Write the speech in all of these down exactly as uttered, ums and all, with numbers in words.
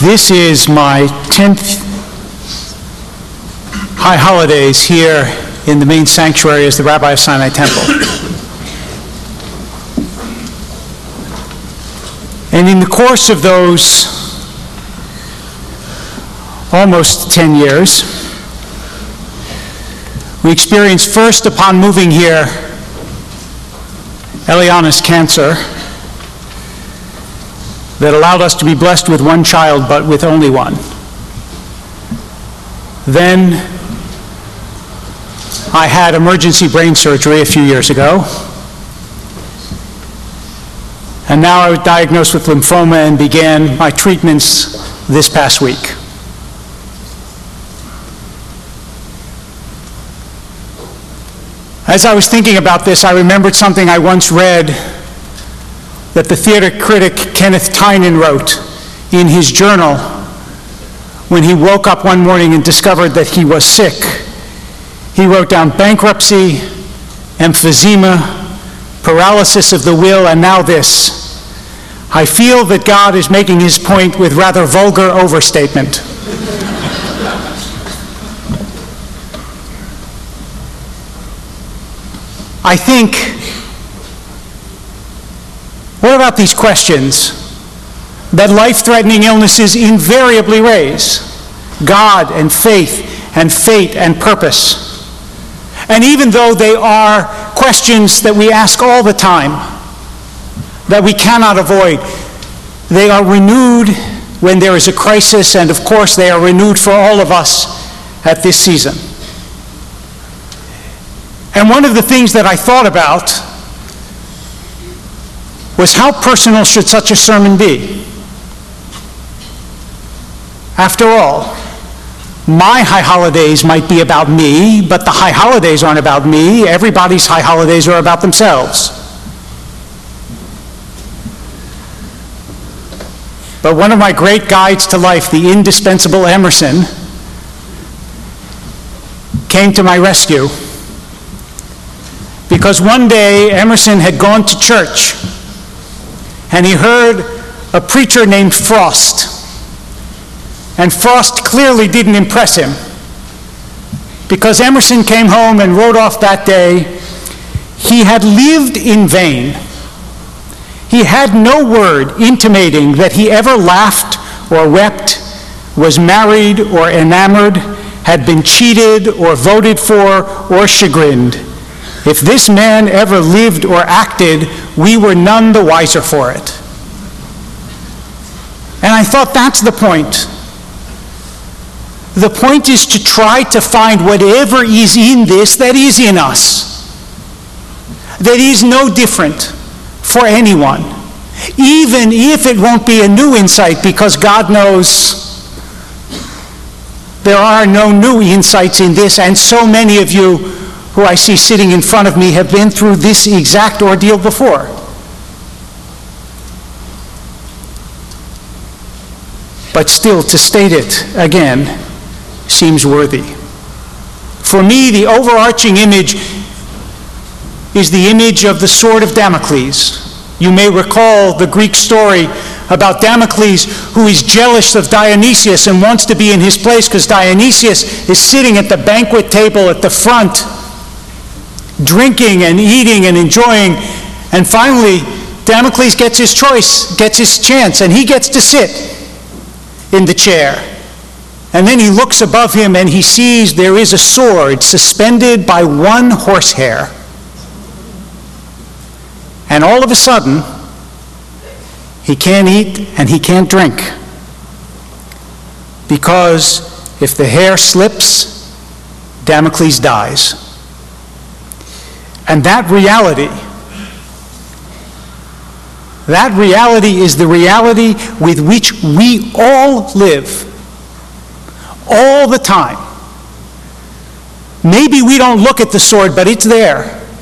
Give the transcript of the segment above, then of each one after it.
This is my tenth High Holidays here in the main sanctuary as the Rabbi of Sinai Temple. And in the course of those almost ten years, we experienced first upon moving here Eliana's cancer that allowed us to be blessed with one child, but with only one. Then I had emergency brain surgery a few years ago. And now I was diagnosed with lymphoma and began my treatments this past week. As I was thinking about this, I remembered something I once read that the theater critic Kenneth Tynan wrote in his journal when he woke up one morning and discovered that he was sick. He wrote down bankruptcy, emphysema, paralysis of the will, and now this. I feel that God is making his point with rather vulgar overstatement. I think, what about these questions that life-threatening illnesses invariably raise? God and faith and fate and purpose. And even though they are questions that we ask all the time, that we cannot avoid, they are renewed when there is a crisis, and of course they are renewed for all of us at this season. And one of the things that I thought about was how personal should such a sermon be? After all, my high holidays might be about me, but the high holidays aren't about me. Everybody's high holidays are about themselves. But one of my great guides to life, the indispensable Emerson, came to my rescue. Because one day Emerson had gone to church and he heard a preacher named Frost. And Frost clearly didn't impress him, because Emerson came home and wrote off that day, he had lived in vain. He had no word intimating that he ever laughed or wept, was married or enamored, had been cheated or voted for or chagrined. If this man ever lived or acted, we were none the wiser for it. And I thought, that's the point. The point is to try to find whatever is in this that is in us, that is no different for anyone, even if it won't be a new insight, because God knows there are no new insights in this, and so many of you who I see sitting in front of me have been through this exact ordeal before. But still, to state it again seems worthy. For me, the overarching image is the image of the sword of Damocles. You may recall the Greek story about Damocles, who is jealous of Dionysius and wants to be in his place because Dionysius is sitting at the banquet table at the front, drinking and eating and enjoying, and finally Damocles gets his choice, gets his chance, and he gets to sit in the chair. And then he looks above him and he sees there is a sword suspended by one horsehair. And all of a sudden, he can't eat and he can't drink, because if the hair slips, Damocles dies. And that reality, that reality is the reality with which we all live, all the time. Maybe we don't look at the sword, but it's there.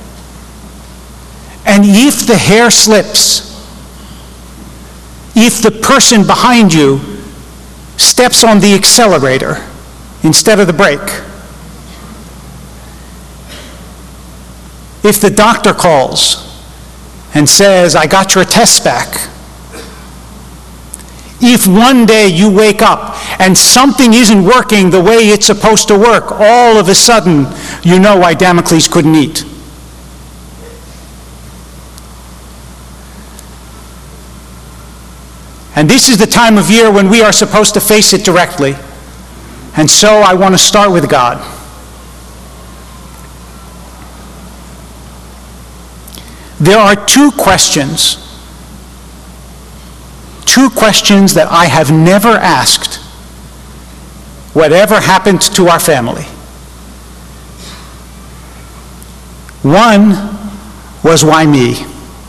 And if the hair slips, if the person behind you steps on the accelerator instead of the brake, if the doctor calls and says, I got your tests back, If one day you wake up and something isn't working the way it's supposed to work, all of a sudden you know why Damocles couldn't eat. And this is the time of year when we are supposed to face it directly. And so I want to start with God. There are two questions, two questions that I have never asked, whatever happened to our family. One was, why me?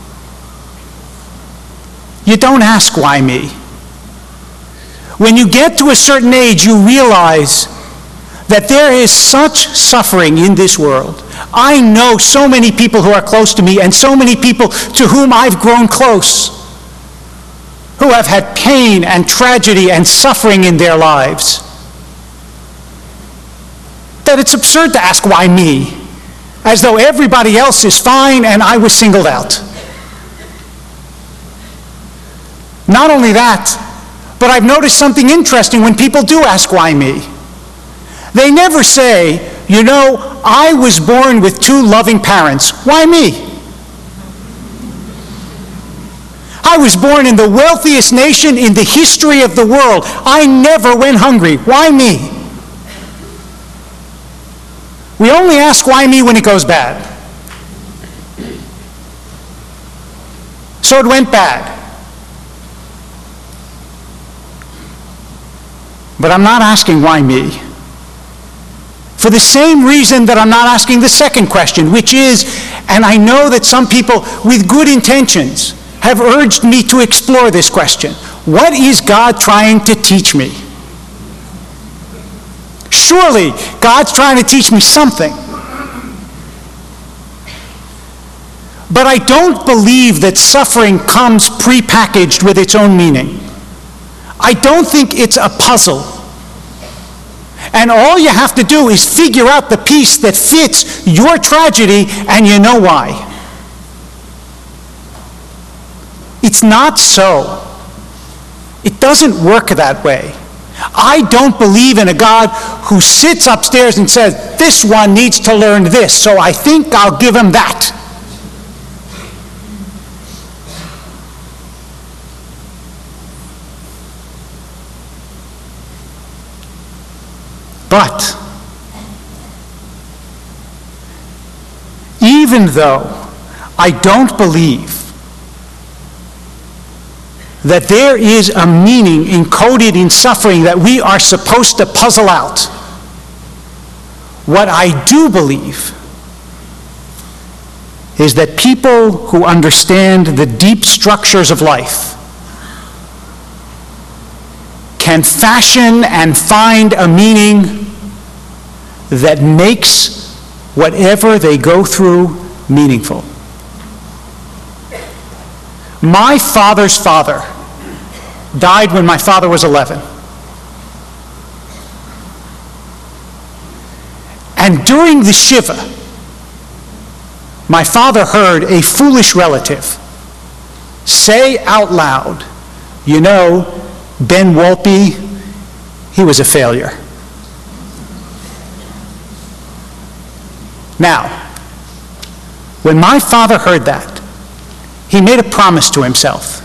You don't ask why me. When you get to a certain age, you realize that there is such suffering in this world. I know so many people who are close to me and so many people to whom I've grown close, who have had pain and tragedy and suffering in their lives, that it's absurd to ask why me, as though everybody else is fine and I was singled out. Not only that, but I've noticed something interesting when people do ask why me. They never say, you know, I was born with two loving parents. Why me? I was born in the wealthiest nation in the history of the world. I never went hungry. Why me? We only ask why me when it goes bad. So it went bad. But I'm not asking why me. For the same reason that I'm not asking the second question, which is, and I know that some people with good intentions have urged me to explore this question, what is God trying to teach me? Surely God's trying to teach me something. But I don't believe that suffering comes prepackaged with its own meaning. I don't think it's a puzzle. And all you have to do is figure out the piece that fits your tragedy, and you know why. It's not so. It doesn't work that way. I don't believe in a God who sits upstairs and says, this one needs to learn this, so I think I'll give him that. But even though I don't believe that there is a meaning encoded in suffering that we are supposed to puzzle out, what I do believe is that people who understand the deep structures of life can fashion and find a meaning that makes whatever they go through meaningful. My father's father died when my father was eleven. And during the Shiva, my father heard a foolish relative say out loud, you know, Ben Wolpe, he was a failure. Now, when my father heard that, he made a promise to himself.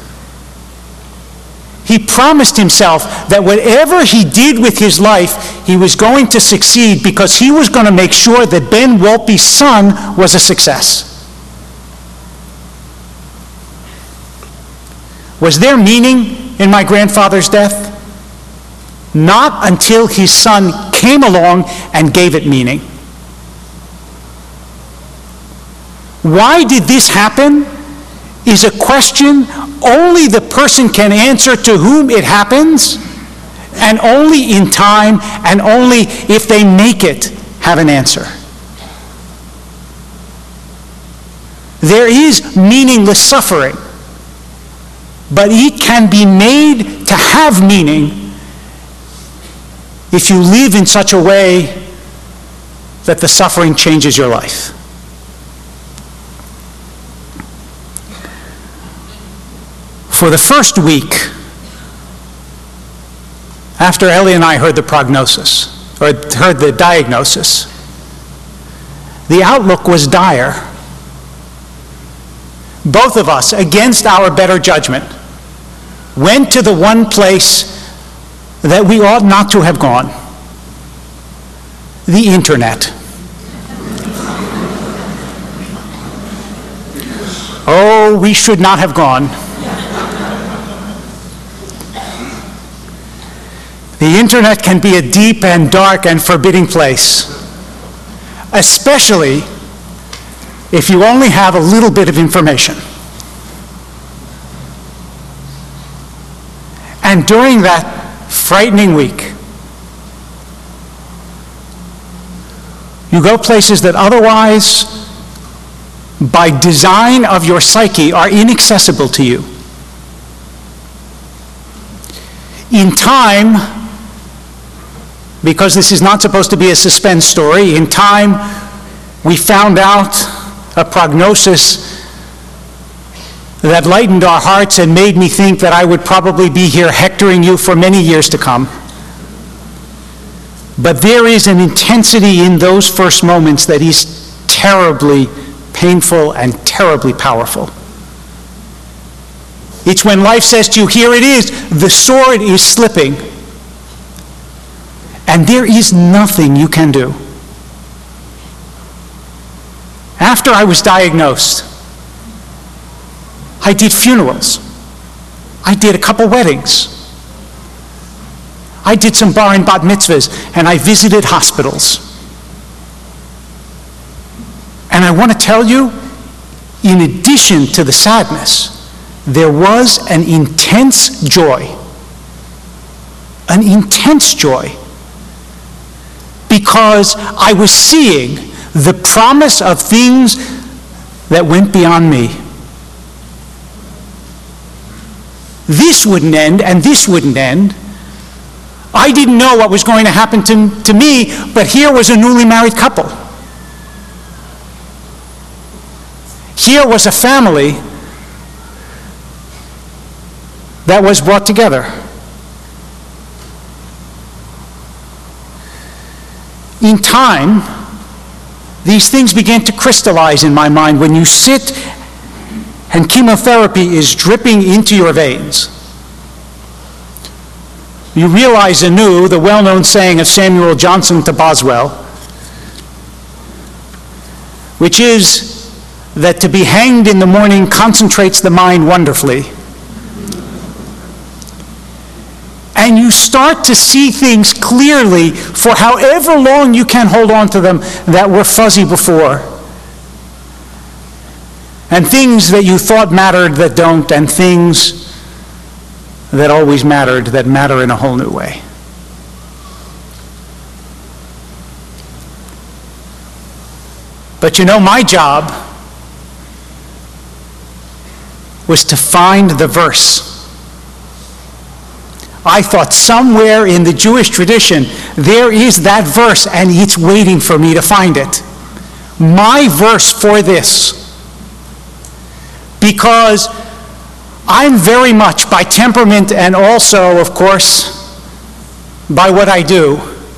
He promised himself that whatever he did with his life, he was going to succeed because he was going to make sure that Ben Wolpe's son was a success. Was there meaning in my grandfather's death? Not until his son came along and gave it meaning. Why did this happen is a question only the person can answer to whom it happens, and only in time, and only if they make it have an answer. There is meaningless suffering, but it can be made to have meaning if you live in such a way that the suffering changes your life. For the first week after Ellie and I heard the prognosis, or heard the diagnosis, the outlook was dire. Both of us, against our better judgment, went to the one place that we ought not to have gone: the internet. Oh, we should not have gone. The internet can be a deep and dark and forbidding place, especially if you only have a little bit of information. And during that frightening week, you go places that otherwise, by design of your psyche, are inaccessible to you. In time, because this is not supposed to be a suspense story, in time we found out a prognosis that lightened our hearts and made me think that I would probably be here hectoring you for many years to come. But there is an intensity in those first moments that is terribly painful and terribly powerful. It's when life says to you, here it is, the sword is slipping, and there is nothing you can do. After I was diagnosed, I did funerals. I did a couple weddings. I did some bar and bat mitzvahs, and I visited hospitals. And I want to tell you, in addition to the sadness, there was an intense joy. An intense joy. Because I was seeing the promise of things that went beyond me. This wouldn't end, and this wouldn't end. I didn't know what was going to happen to, to me, but here was a newly married couple. Here was a family that was brought together. In time, these things began to crystallize in my mind. When you sit and chemotherapy is dripping into your veins, you realize anew the well-known saying of Samuel Johnson to Boswell, which is that to be hanged in the morning concentrates the mind wonderfully. And you start to see things clearly for however long you can hold on to them that were fuzzy before. And things that you thought mattered that don't, and things that always mattered that matter in a whole new way. But you know, my job was to find the verse. I thought somewhere in the Jewish tradition there is that verse, and it's waiting for me to find it. My verse for this. Because I'm very much, by temperament and also, of course, by what I do,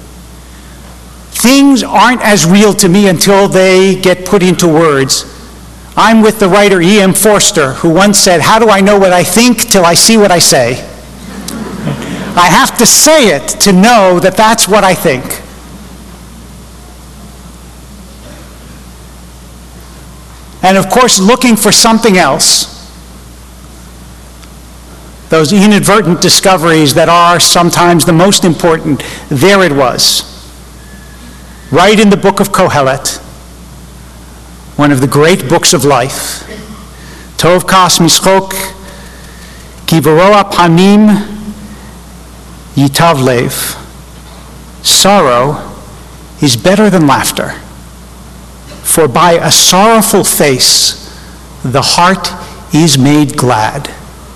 things aren't as real to me until they get put into words. I'm with the writer E M Forster, who once said, "How do I know what I think till I see what I say?" I have to say it to know that that's what I think. And of course, looking for something else, those inadvertent discoveries that are sometimes the most important, there it was. Right in the book of Kohelet, one of the great books of life. Tov kas mischok, ki v'roa panim yitav lev. Sorrow is better than laughter, for by a sorrowful face the heart is made glad.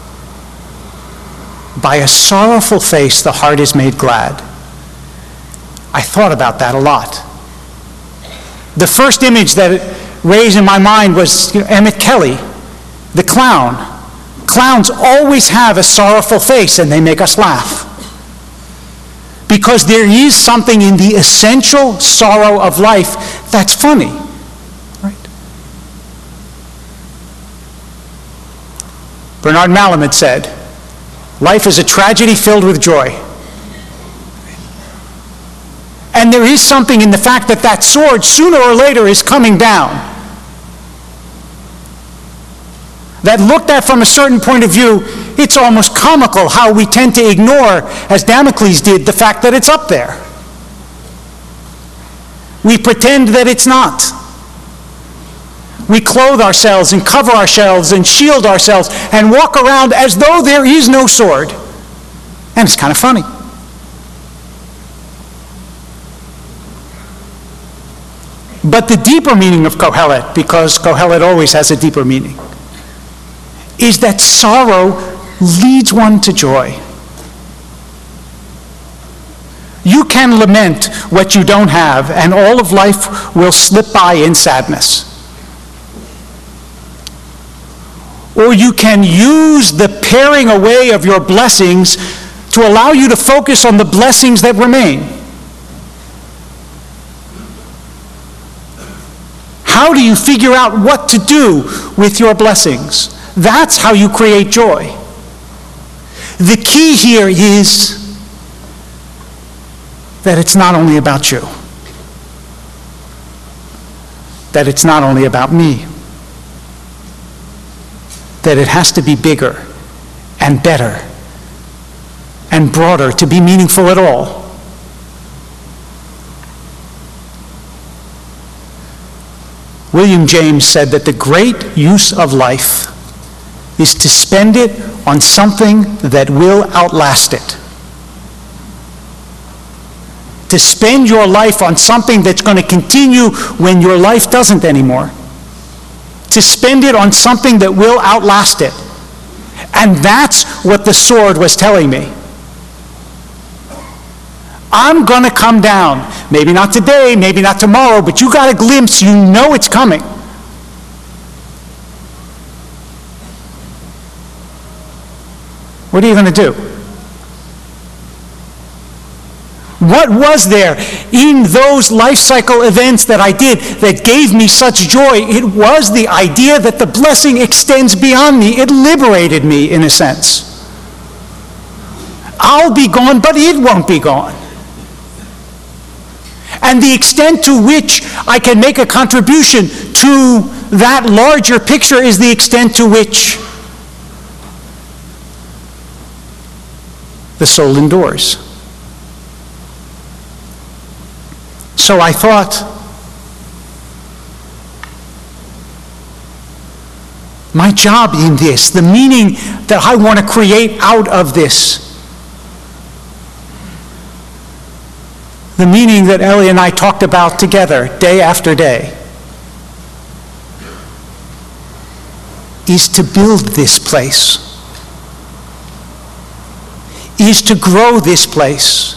By a sorrowful face the heart is made glad. I thought about that a lot. The first image that raised in my mind was, you know, Emmett Kelly, the clown. Clowns always have a sorrowful face, and they make us laugh. because there is something in the essential sorrow of life that's funny. Right? Bernard Malamud said, life is a tragedy filled with joy. And there is something in the fact that that sword, sooner or later, is coming down. That looked at from a certain point of view, it's almost comical how we tend to ignore, as Damocles did, the fact that it's up there. We pretend that it's not. We clothe ourselves and cover ourselves and shield ourselves and walk around as though there is no sword. And it's kind of funny. But the deeper meaning of Kohelet, because Kohelet always has a deeper meaning, is that sorrow leads one to joy. You can lament what you don't have, and all of life will slip by in sadness. Or you can use the paring away of your blessings to allow you to focus on the blessings that remain. How do you figure out what to do with your blessings? That's how you create joy. The key here is that it's not only about you. That it's not only about me. That it has to be bigger and better and broader to be meaningful at all. William James said that the great use of life is to spend it on something that will outlast it. To spend your life on something that's going to continue when your life doesn't anymore. To spend it on something that will outlast it. And that's what the sword was telling me. I'm going to come down. Maybe not today, maybe not tomorrow, but you got a glimpse, you know it's coming. What are you going to do? What was there in those life cycle events that I did that gave me such joy? It was the idea that the blessing extends beyond me. It liberated me, in a sense. I'll be gone, but it won't be gone. And the extent to which I can make a contribution to that larger picture is the extent to which the soul endures. So I thought, my job in this, the meaning that I want to create out of this, the meaning that Ellie and I talked about together day after day, is to build this place, is to grow this place,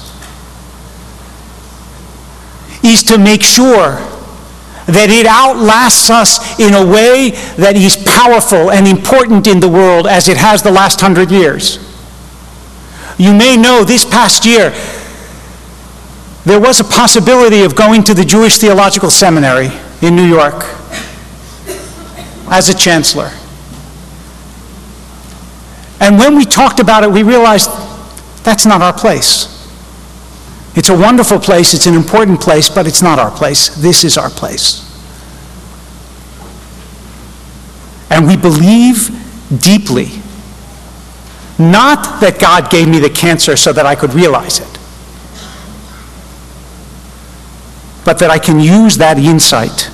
is to make sure that it outlasts us in a way that is powerful and important in the world as it has the last hundred years. You may know this past year, there was a possibility of going to the Jewish Theological Seminary in New York as a chancellor. And when we talked about it, we realized that's not our place. It's a wonderful place, it's an important place, but it's not our place. This is our place. And we believe deeply, not that God gave me the cancer so that I could realize it, but that I can use that insight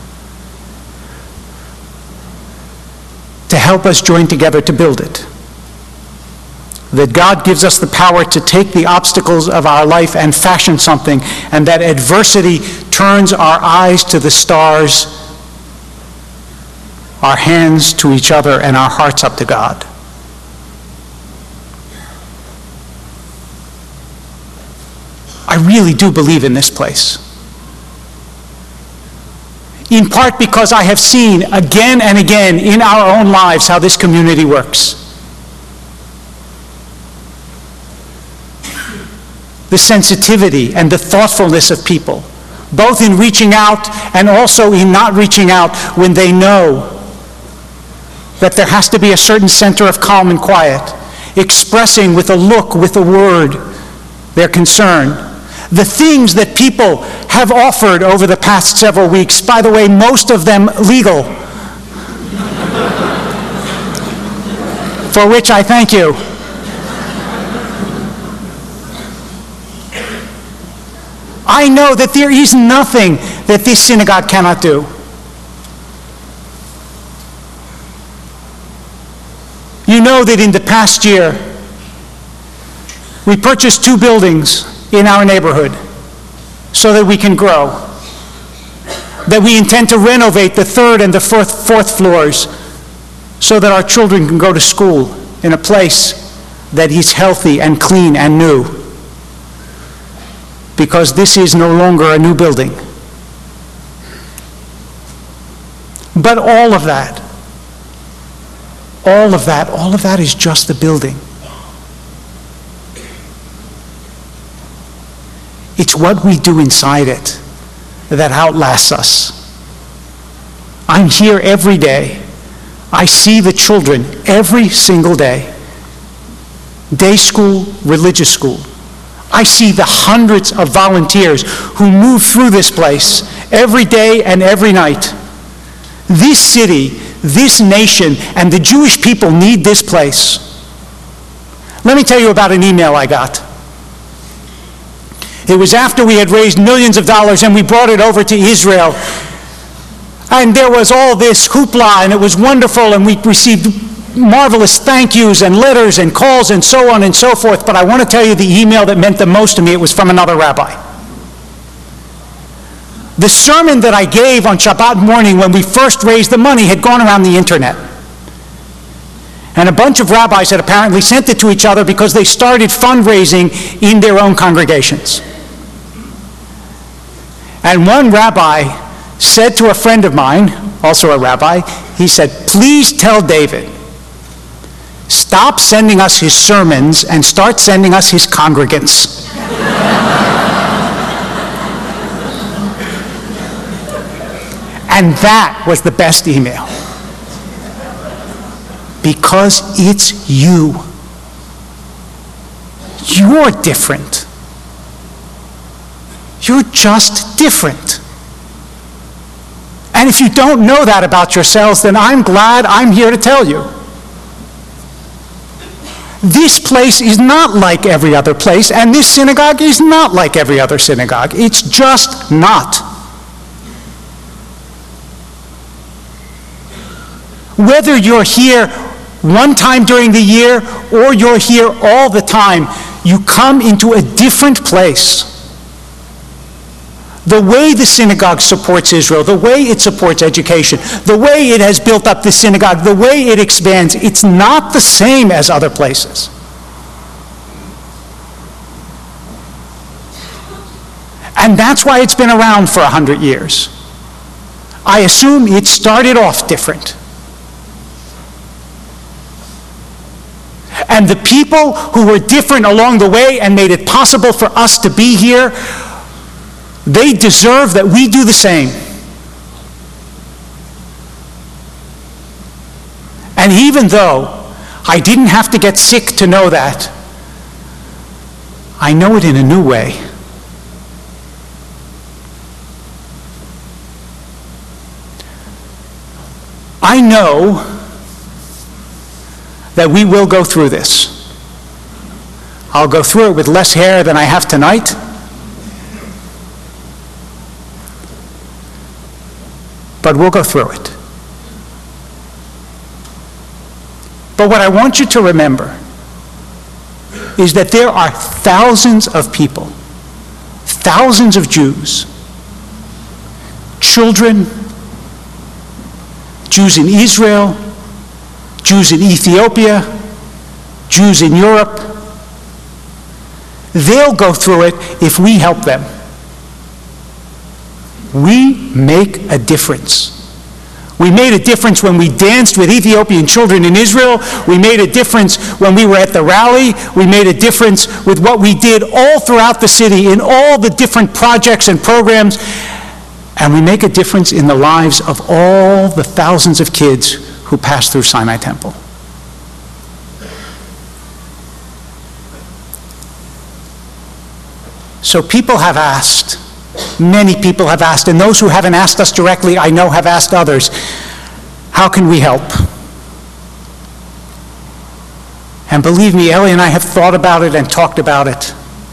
to help us join together to build it. That God gives us the power to take the obstacles of our life and fashion something, and that adversity turns our eyes to the stars, our hands to each other, and our hearts up to God. I really do believe in this place. In part because I have seen again and again in our own lives how this community works. the sensitivity and the thoughtfulness of people, both in reaching out and also in not reaching out when they know that there has to be a certain center of calm and quiet, expressing with a look, with a word, their concern. The things that people have offered over the past several weeks, by the way, most of them legal, for which I thank you. I know that there is nothing that this synagogue cannot do. You know that in the past year, we purchased two buildings in our neighborhood so that we can grow. That we intend to renovate the third and the fourth, fourth floors so that our children can go to school in a place that is healthy and clean and new. Because this is no longer a new building. But all of that, all of that, all of that is just the building. It's what we do inside it that outlasts us. I'm here every day. I see the children every single day. Day school, religious school. I see the hundreds of volunteers who move through this place every day and every night. This city, this nation, and the Jewish people need this place. Let me tell you about an email I got. It was after we had raised millions of dollars and we brought it over to Israel. And there was all this hoopla, and it was wonderful, and we received marvelous thank yous and letters and calls and so on and so forth. But I want to tell you the email that meant the most to me. It was from another rabbi. The sermon that I gave on Shabbat morning when we first raised the money had gone around the internet. And a bunch of rabbis had apparently sent it to each other because they started fundraising in their own congregations. And one rabbi said to a friend of mine, also a rabbi, he said, "Please tell David, stop sending us his sermons and start sending us his congregants." And that was the best email. Because it's you. You're different. You're just different. And if you don't know that about yourselves, then I'm glad I'm here to tell you. This place is not like every other place, and this synagogue is not like every other synagogue. It's just not. Whether you're here one time during the year or you're here all the time, you come into a different place. The way the synagogue supports Israel, the way it supports education, the way it has built up the synagogue, the way it expands, it's not the same as other places. And that's why it's been around for a hundred years. I assume it started off different. And the people who were different along the way and made it possible for us to be here, they deserve that we do the same. And even though I didn't have to get sick to know that, I know it in a new way. I know that we will go through this. I'll go through it with less hair than I have tonight. But we'll go through it. But what I want you to remember is that there are thousands of people, thousands of Jews, children, Jews in Israel, Jews in Ethiopia, Jews in Europe. They'll go through it if we help them. We make a difference. We made a difference when we danced with Ethiopian children in Israel. We made a difference when we were at the rally. We made a difference with what we did all throughout the city in all the different projects and programs. And we make a difference in the lives of all the thousands of kids who pass through Sinai Temple. So people have asked, many people have asked, and those who haven't asked us directly, I know, have asked others, how can we help? And believe me, Ellie and I have thought about it and talked about it.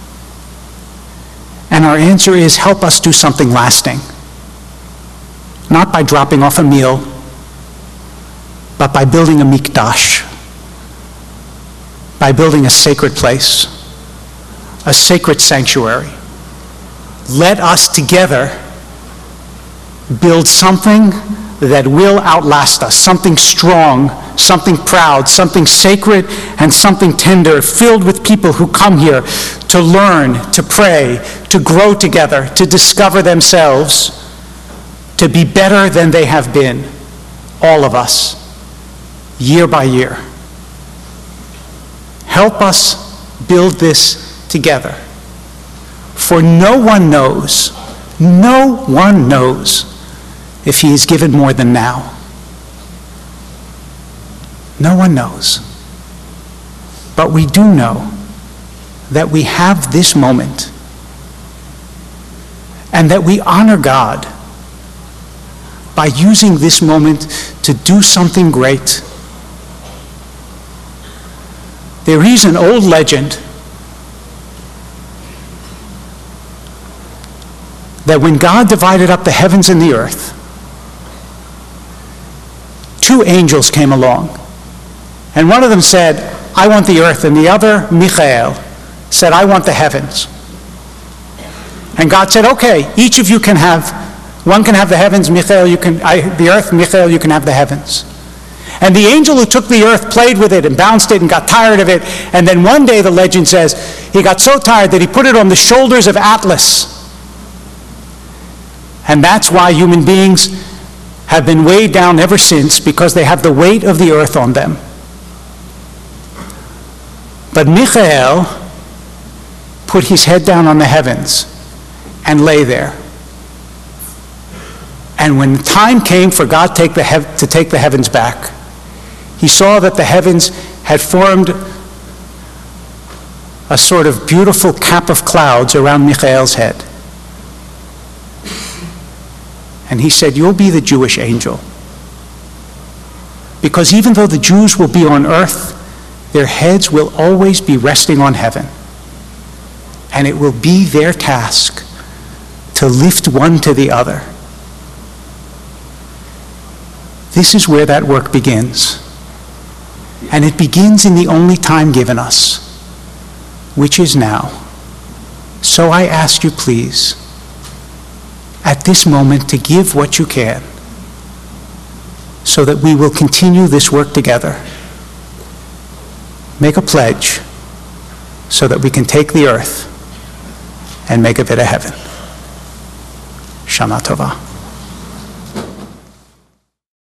And our answer is, help us do something lasting. Not by dropping off a meal, but by building a mikdash, by building a sacred place, a sacred sanctuary. Let us together build something that will outlast us, something strong, something proud, something sacred, and something tender, filled with people who come here to learn, to pray, to grow together, to discover themselves, to be better than they have been, all of us, year by year. Help us build this together. For no one knows, no one knows if he is given more than now. No one knows. But we do know that we have this moment and that we honor God by using this moment to do something great. There is an old legend that when God divided up the heavens and the earth, two angels came along. And one of them said, I want the earth, and the other, Michael, said, I want the heavens. And God said, okay, each of you can have, one can have the heavens, Michael, you can, I, the earth, Michael, you can have the heavens. And the angel who took the earth played with it and bounced it and got tired of it. And then one day, the legend says, he got so tired that he put it on the shoulders of Atlas. And that's why human beings have been weighed down ever since, because they have the weight of the earth on them. But Michael put his head down on the heavens and lay there. And when the time came for God take the hev- to take the heavens back, he saw that the heavens had formed a sort of beautiful cap of clouds around Michael's head. And he said, you'll be the Jewish angel. Because even though the Jews will be on earth, their heads will always be resting on heaven. And it will be their task to lift one to the other. This is where that work begins. And it begins in the only time given us, which is now. So I ask you, please, at this moment, to give what you can, so that we will continue this work together. Make a pledge so that we can take the earth and make of it a heaven. Shana Tova.